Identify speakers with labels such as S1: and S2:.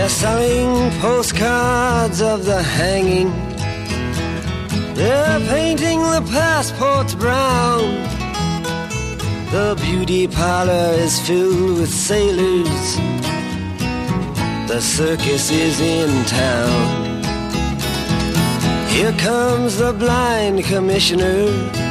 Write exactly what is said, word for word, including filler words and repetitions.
S1: They're selling postcards of the hanging. They're painting the passports brown. The beauty parlor is filled with sailors. The circus is in town. Here comes the blind commissioner.